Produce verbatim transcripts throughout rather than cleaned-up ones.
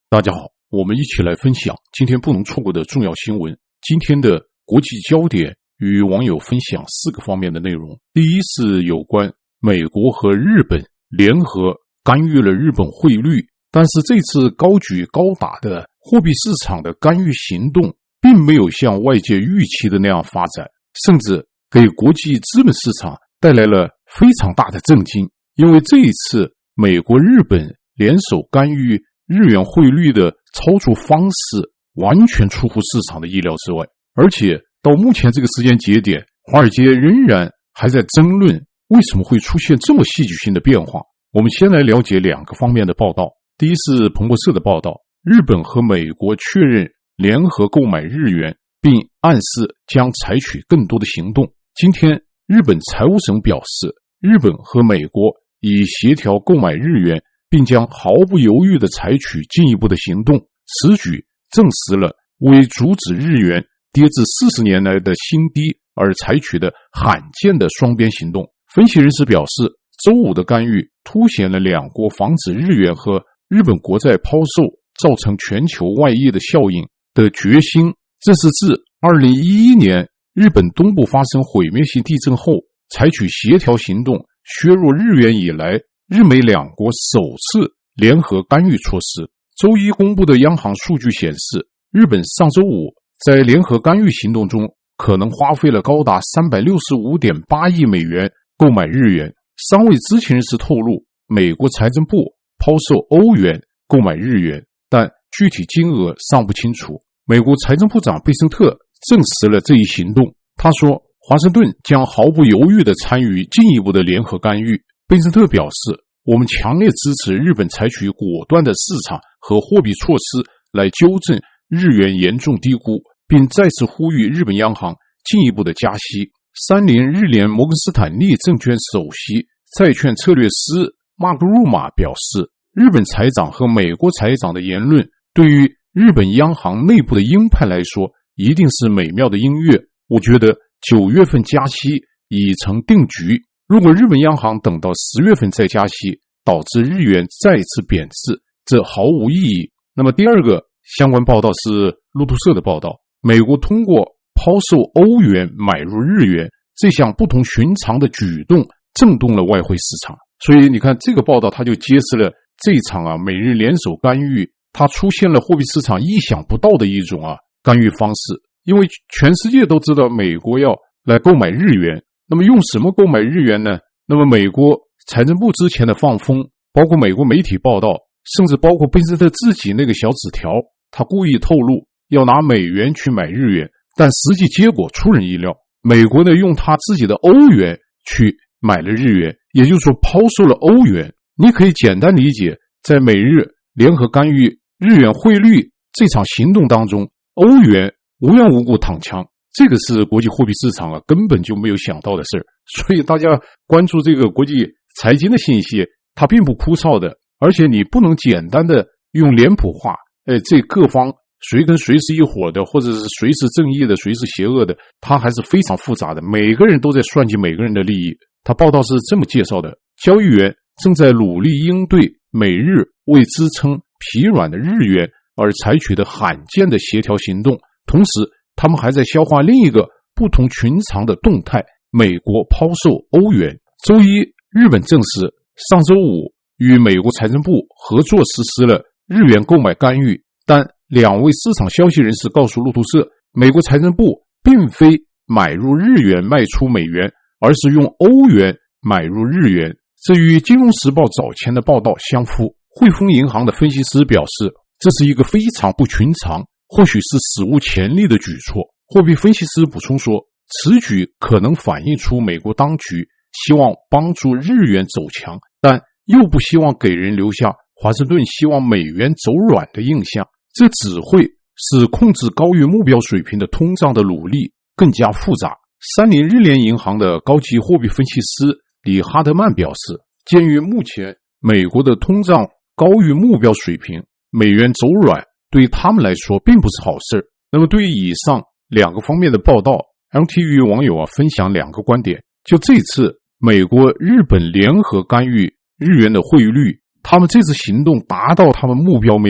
大家好，我们一起来分享今天不能错过的重要新闻。今天的国际焦点与网友分享四个方面的内容。第一是有关美国和日本联合干预了日本汇率，但是这次高举高打的货币市场的干预行动并没有像外界预期的那样发展，甚至给国际资本市场带来了非常大的震惊。因为这一次美国日本联手干预日元汇率的操作方式完全出乎市场的意料之外，而且到目前这个时间节点，华尔街仍然还在争论为什么会出现这么戏剧性的变化。我们先来了解两个方面的报道。第一是彭博社的报道，日本和美国确认联合购买日元，并暗示将采取更多的行动。今天日本财务省表示，日本和美国已协调购买日元，并将毫不犹豫地采取进一步的行动。此举证实了为阻止日元跌至四十年来的新低而采取的罕见的双边行动。分析人士表示，周五的干预凸显了两国防止日元和日本国债抛售造成全球外溢的效应的决心。这是自二零一一年日本东部发生毁灭性地震后采取协调行动削弱日元以来，日美两国首次联合干预措施。周一公布的央行数据显示，日本上周五在联合干预行动中可能花费了高达 三百六十五点八亿美元购买日元。三位知情人士透露，美国财政部抛售欧元购买日元，但具体金额尚不清楚。美国财政部长贝森特证实了这一行动，他说华盛顿将毫不犹豫地参与进一步的联合干预。贝森特表示，我们强烈支持日本采取果断的市场和货币措施来纠正日元严重低估，并再次呼吁日本央行进一步的加息。三菱日联摩根斯坦利证券首席债券策略师马克鲁马表示，日本财长和美国财长的言论对于日本央行内部的鹰派来说一定是美妙的音乐。我觉得九月份加息已成定局，如果日本央行等到十月份再加息，导致日元再次贬值，这毫无意义。那么第二个相关报道是路透社的报道，美国通过抛售欧元买入日元这项不同寻常的举动震动了外汇市场。所以你看这个报道，它就揭示了这一场啊美日联手干预，它出现了货币市场意想不到的一种啊干预方式。因为全世界都知道美国要来购买日元，那么用什么购买日元呢？那么美国财政部之前的放风，包括美国媒体报道，甚至包括贝森特自己那个小纸条，他故意透露要拿美元去买日元，但实际结果出人意料，美国呢用他自己的欧元去买了日元，也就是说抛售了欧元。你可以简单理解，在美日联合干预日元汇率这场行动当中，欧元无缘无故躺枪，这个是国际货币市场啊根本就没有想到的事儿。所以大家关注这个国际财经的信息，它并不枯燥的，而且你不能简单的用脸谱化，哎，这各方谁跟谁是一伙的，或者是谁是正义的，谁是邪恶的，它还是非常复杂的，每个人都在算计每个人的利益。他报道是这么介绍的，交易员正在努力应对美日为支撑疲软的日元而采取的罕见的协调行动，同时他们还在消化另一个不同寻常的动态，美国抛售欧元。周一日本证实上周五与美国财政部合作实施了日元购买干预，但两位市场消息人士告诉路透社，美国财政部并非买入日元卖出美元，而是用欧元买入日元，这与金融时报早前的报道相符。汇丰银行的分析师表示，这是一个非常不寻常，或许是史无前例的举措。货币分析师补充说，此举可能反映出美国当局希望帮助日元走强，但又不希望给人留下华盛顿希望美元走软的印象，这只会使控制高于目标水平的通胀的努力更加复杂。三菱日联银行的高级货币分析师里哈德曼表示，鉴于目前美国的通胀高于目标水平，美元走软对他们来说并不是好事。那么对于以上两个方面的报道， L T 与网友啊分享两个观点。就这次美国日本联合干预日元的汇率，他们这次行动达到他们目标没有？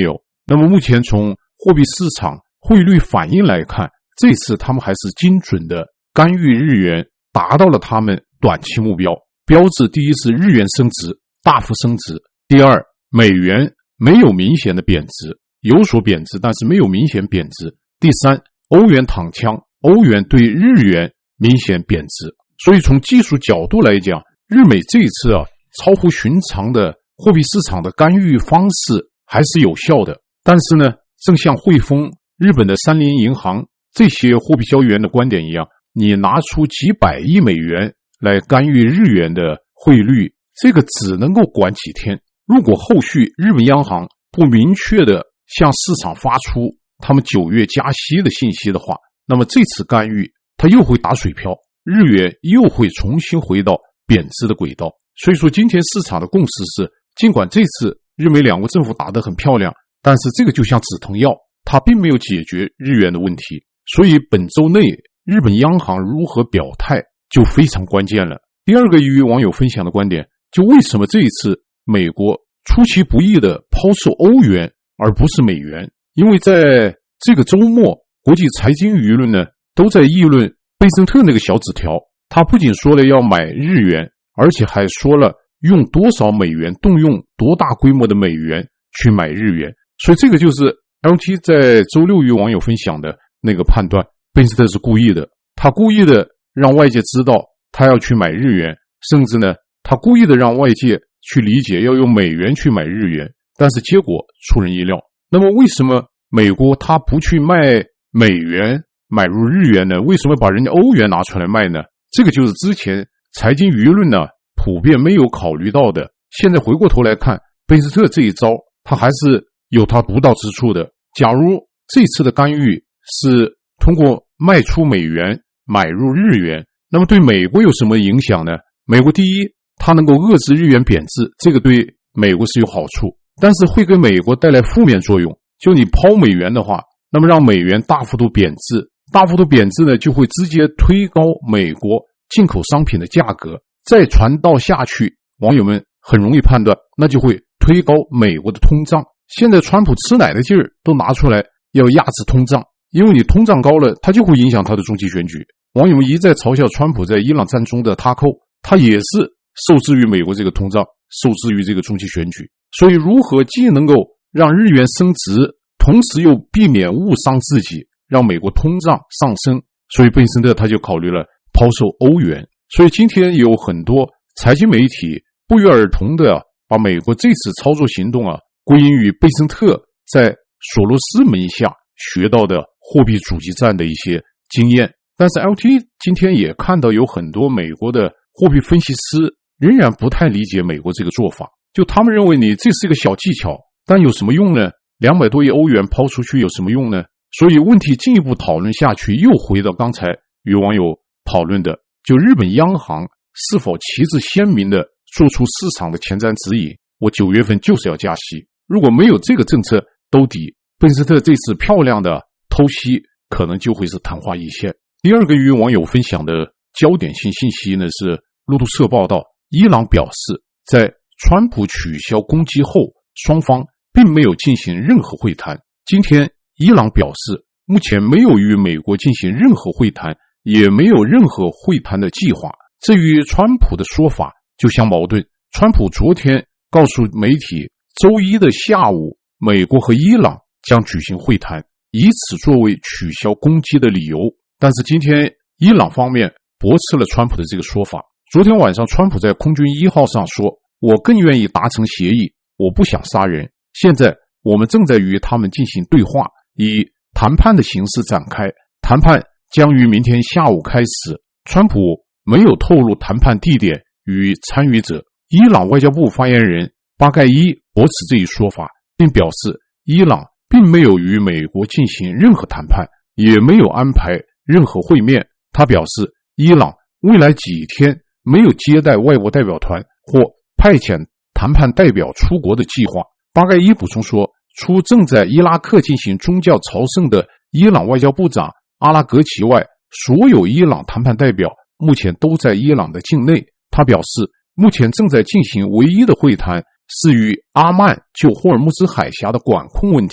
那么目前从货币市场汇率反应来看，这次他们还是精准的干预日元，达到了他们短期目标。标志第一是日元升值，大幅升值；第二，美元没有明显的贬值，有所贬值，但是没有明显贬值；第三，欧元躺枪，欧元对日元明显贬值。所以从技术角度来讲，日美这一次啊超乎寻常的货币市场的干预方式还是有效的。但是呢，正像汇丰、日本的三菱银行这些货币交易员的观点一样，你拿出几百亿美元来干预日元的汇率，这个只能够管几天。如果后续日本央行不明确的向市场发出他们九月加息的信息的话，那么这次干预它又会打水漂，日元又会重新回到贬值的轨道。所以说今天市场的共识是，尽管这次日美两国政府打得很漂亮，但是这个就像止疼药，它并没有解决日元的问题。所以本周内日本央行如何表态就非常关键了。第二个与网友分享的观点，就为什么这一次美国出其不意的抛售欧元而不是美元。因为在这个周末，国际财经舆论呢都在议论贝森特那个小纸条，他不仅说了要买日元，而且还说了用多少美元，动用多大规模的美元去买日元。所以这个就是 L T 在周六与网友分享的那个判断，贝森特是故意的，他故意的让外界知道他要去买日元，甚至呢他故意的让外界去理解要用美元去买日元，但是结果出人意料。那么为什么美国他不去卖美元买入日元呢？为什么把人家欧元拿出来卖呢？这个就是之前财经舆论呢普遍没有考虑到的。现在回过头来看，贝斯特这一招他还是有他独到之处的。假如这次的干预是通过卖出美元买入日元，那么对美国有什么影响呢？美国第一，它能够遏制日元贬值，这个对美国是有好处，但是会给美国带来负面作用。就你抛美元的话，那么让美元大幅度贬值，大幅度贬值呢就会直接推高美国进口商品的价格，再传导下去，网友们很容易判断，那就会推高美国的通胀。现在川普吃奶的劲儿都拿出来要压制通胀，因为你通胀高了，它就会影响他的中期选举。网友们一再嘲笑川普在伊朗战中的他扣，他也是受制于美国这个通胀，受制于这个中期选举。所以如何既能够让日元升值，同时又避免误伤自己，让美国通胀上升，所以贝森特他就考虑了抛售欧元。所以今天有很多财经媒体不约而同的把美国这次操作行动啊归因于贝森特在索罗斯门下学到的货币阻击战的一些经验。但是 L T 今天也看到有很多美国的货币分析师仍然不太理解美国这个做法，就他们认为你这是一个小技巧，但有什么用呢？两百多亿欧元抛出去有什么用呢？所以问题进一步讨论下去，又回到刚才与网友讨论的，就日本央行是否旗帜鲜明的做出市场的前瞻指引，我九月份就是要加息。如果没有这个政策兜底，贝斯特这次漂亮的偷袭可能就会是昙花一现。第二个与网友分享的焦点性信息呢，是路透社报道，伊朗表示在川普取消攻击后，双方并没有进行任何会谈。今天伊朗表示目前没有与美国进行任何会谈，也没有任何会谈的计划。这与川普的说法就相矛盾。川普昨天告诉媒体，周一的下午美国和伊朗将举行会谈，以此作为取消攻击的理由。但是今天伊朗方面驳斥了川普的这个说法。昨天晚上川普在空军一号上说，我更愿意达成协议，我不想杀人，现在我们正在与他们进行对话，以谈判的形式展开，谈判将于明天下午开始。川普没有透露谈判地点与参与者。伊朗外交部发言人巴盖伊驳斥这一说法，并表示伊朗并没有与美国进行任何谈判，也没有安排任何会面。他表示伊朗未来几天没有接待外国代表团或派遣谈判代表出国的计划。巴盖伊补充说，除正在伊拉克进行宗教朝圣的伊朗外交部长阿拉格齐外，所有伊朗谈判代表目前都在伊朗的境内。他表示目前正在进行唯一的会谈是与阿曼就霍尔木兹海峡的管控问题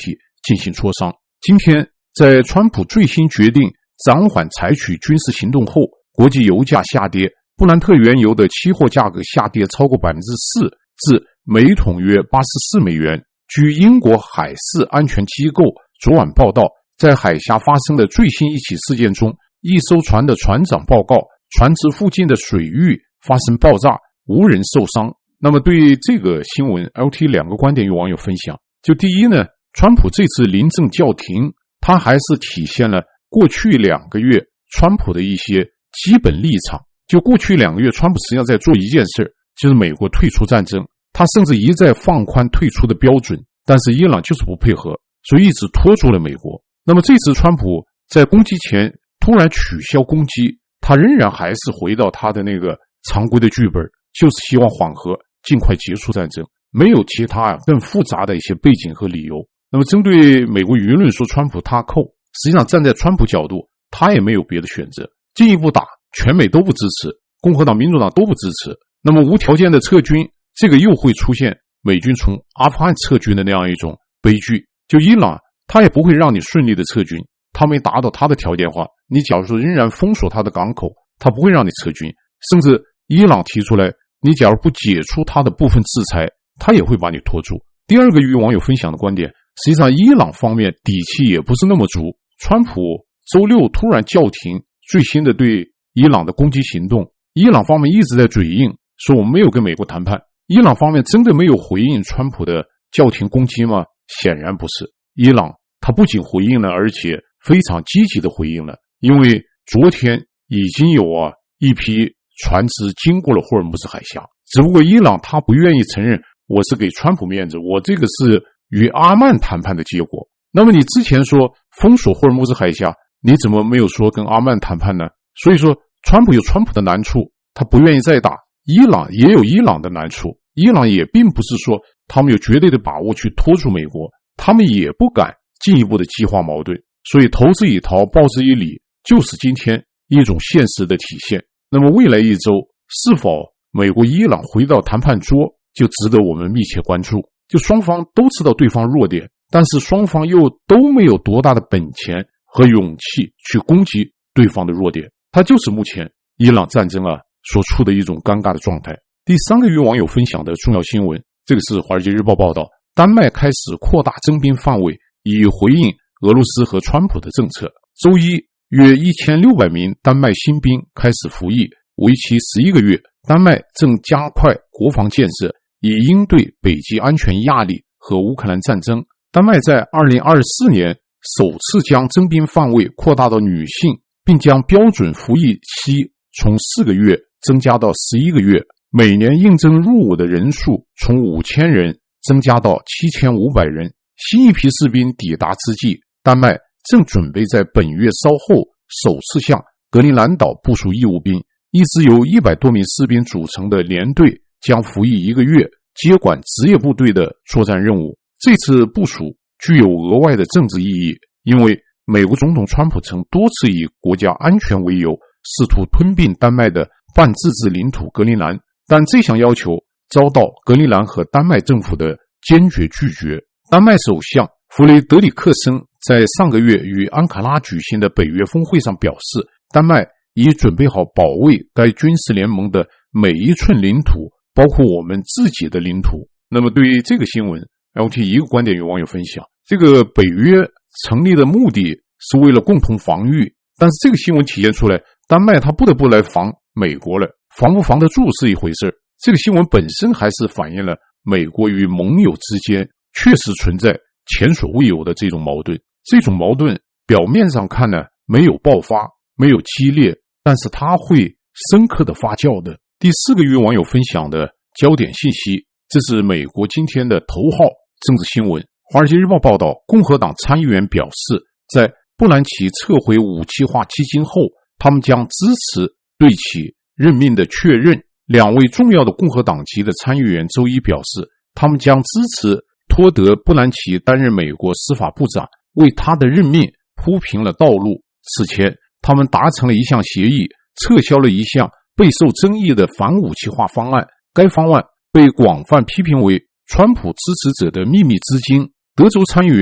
进行磋商。今天，在川普最新决定暂缓采取军事行动后，国际油价下跌，布兰特原油的期货价格下跌超过 百分之四， 至每桶约八十四美元。据英国海事安全机构昨晚报道，在海峡发生的最新一起事件中，一艘船的船长报告，船只附近的水域发生爆炸，无人受伤。那么对于这个新闻 L T 两个观点与网友分享。就第一呢，川普这次临阵叫停，他还是体现了过去两个月川普的一些基本立场。就过去两个月川普实际上在做一件事，就是美国退出战争，他甚至一再放宽退出的标准，但是伊朗就是不配合，所以一直拖住了美国。那么这次川普在攻击前突然取消攻击，他仍然还是回到他的那个常规的剧本，就是希望缓和，尽快结束战争，没有其他更复杂的一些背景和理由。那么针对美国舆论说川普他扣，实际上站在川普角度，他也没有别的选择，进一步打全美都不支持，共和党民主党都不支持，那么无条件的撤军，这个又会出现美军从阿富汗撤军的那样一种悲剧。就伊朗他也不会让你顺利的撤军，他没达到他的条件的话，你假如说仍然封锁他的港口，他不会让你撤军，甚至伊朗提出来你假如不解除他的部分制裁，他也会把你拖住。第二个与网友分享的观点，实际上伊朗方面底气也不是那么足，川普周六突然叫停最新的对伊朗的攻击行动，伊朗方面一直在嘴硬说我们没有跟美国谈判，伊朗方面真的没有回应川普的叫停攻击吗？显然不是。伊朗他不仅回应了，而且非常积极的回应了，因为昨天已经有啊一批船只经过了霍尔木兹海峡，只不过伊朗他不愿意承认我是给川普面子，我这个是与阿曼谈判的结果。那么你之前说封锁霍尔木兹海峡，你怎么没有说跟阿曼谈判呢？所以说川普有川普的难处，他不愿意再打，伊朗也有伊朗的难处，伊朗也并不是说他们有绝对的把握去拖住美国，他们也不敢进一步的激化矛盾，所以投之以桃报之以李就是今天一种现实的体现。那么未来一周是否美国伊朗回到谈判桌，就值得我们密切关注。就双方都知道对方弱点，但是双方又都没有多大的本钱和勇气去攻击对方的弱点，它就是目前伊朗战争啊所处的一种尴尬的状态。第三个与网友分享的重要新闻，这个是华尔街日报报道，丹麦开始扩大征兵范围，以回应俄罗斯和川普的政策。周一，约一千六百名丹麦新兵开始服役，为期十一个月。丹麦正加快国防建设，以应对北极安全压力和乌克兰战争。丹麦在二零二四年首次将征兵范围扩大到女性，并将标准服役期从四个月增加到十一个月。每年应征入伍的人数从五千人增加到七千五百人。新一批士兵抵达之际，丹麦正准备在本月稍后首次向格陵兰岛部署义务兵。一支由一百多名士兵组成的连队将服役一个月，接管职业部队的作战任务。这次部署具有额外的政治意义，因为美国总统川普曾多次以国家安全为由，试图吞并丹麦的半自治领土格陵兰，但这项要求遭到格陵兰和丹麦政府的坚决拒绝。丹麦首相弗雷德里克森在上个月与安卡拉举行的北约峰会上表示，丹麦已准备好保卫该军事联盟的每一寸领土，包括我们自己的领土。那么对于这个新闻 L T 一个观点与网友分享，这个北约成立的目的是为了共同防御，但是这个新闻体现出来，丹麦他不得不来防美国了，防不防得住是一回事，这个新闻本身还是反映了美国与盟友之间确实存在前所未有的这种矛盾。这种矛盾表面上看呢没有爆发，没有激烈，但是它会深刻的发酵的。第四个与网友分享的焦点信息，这是美国今天的头号政治新闻。华尔街日报报道，共和党参议员表示，在布兰奇撤回武器化基金后，他们将支持对其任命的确认。两位重要的共和党籍的参议员周一表示，他们将支持托德·布兰奇担任美国司法部长，为他的任命铺平了道路。此前，他们达成了一项协议，撤销了一项备受争议的反武器化方案。该方案被广泛批评为川普支持者的秘密资金。德州参议员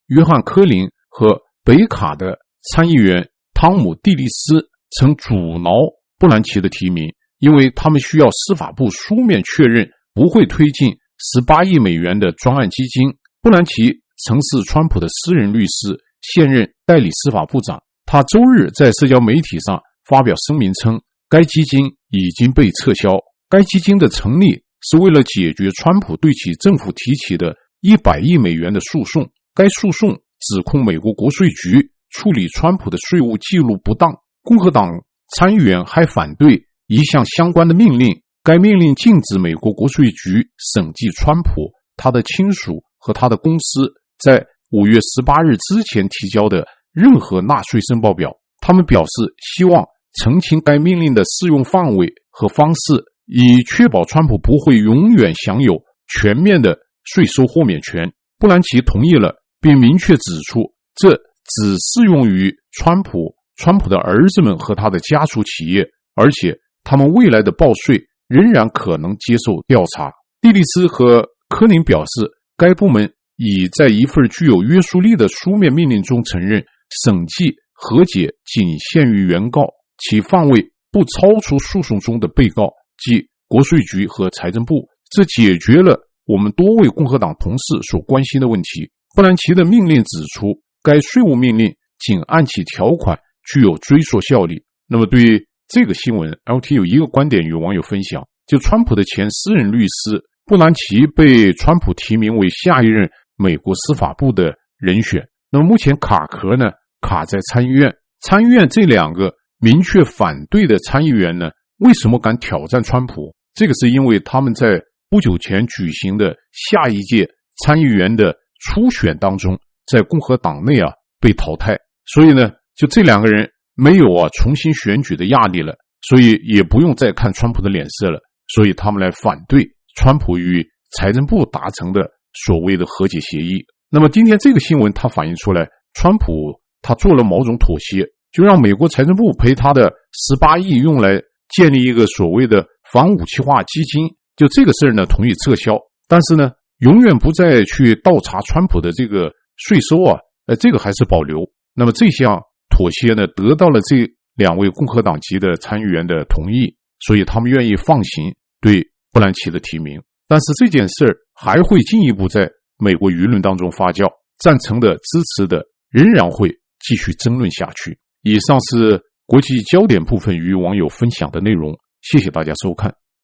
约翰·科林和北卡的参议员汤姆·蒂利斯曾阻挠布兰奇的提名，因为他们需要司法部书面确认不会推进十八亿美元的专案基金。布兰奇曾是川普的私人律师，现任代理司法部长。他周日在社交媒体上发表声明称，该基金已经被撤销。该基金的成立是为了解决川普对其政府提起的一百亿美元的诉讼。该诉讼指控美国国税局处理川普的税务记录不当。共和党参议员还反对一项相关的命令，该命令禁止美国国税局审计川普、他的亲属和他的公司在五月十八日之前提交的任何纳税申报表。他们表示希望澄清该命令的适用范围和方式，以确保川普不会永远享有全面的税收豁免权。布兰奇同意了，并明确指出，这只适用于川普、川普的儿子们和他的家属企业，而且他们未来的报税仍然可能接受调查。蒂利斯和科林表示，该部门已在一份具有约束力的书面命令中承认，审计和解仅限于原告，其范围不超出诉讼中的被告，即国税局和财政部。这解决了我们多位共和党同事所关心的问题。布兰奇的命令指出，该税务命令仅按其条款具有追溯效力。那么对于这个新闻 L T 有一个观点与网友分享，就川普的前私人律师布兰奇被川普提名为下一任美国司法部的人选。那么目前卡壳呢卡在参议院。参议院这两个明确反对的参议员呢，为什么敢挑战川普？这个是因为他们在不久前举行的下一届参议员的初选当中，在共和党内啊被淘汰，所以呢，就这两个人没有啊重新选举的压力了，所以也不用再看川普的脸色了，所以他们来反对川普与财政部达成的所谓的和解协议。那么今天这个新闻它反映出来，川普他做了某种妥协，就让美国财政部赔他的十八亿用来建立一个所谓的反武器化基金，就这个事儿呢同意撤销，但是呢永远不再去倒查川普的这个税收啊，呃，这个还是保留。那么这项妥协呢得到了这两位共和党籍的参议员的同意，所以他们愿意放行对布兰奇的提名。但是这件事儿还会进一步在美国舆论当中发酵，赞成的、支持的仍然会继续争论下去。以上是国际焦点部分与网友分享的内容，谢谢大家收看。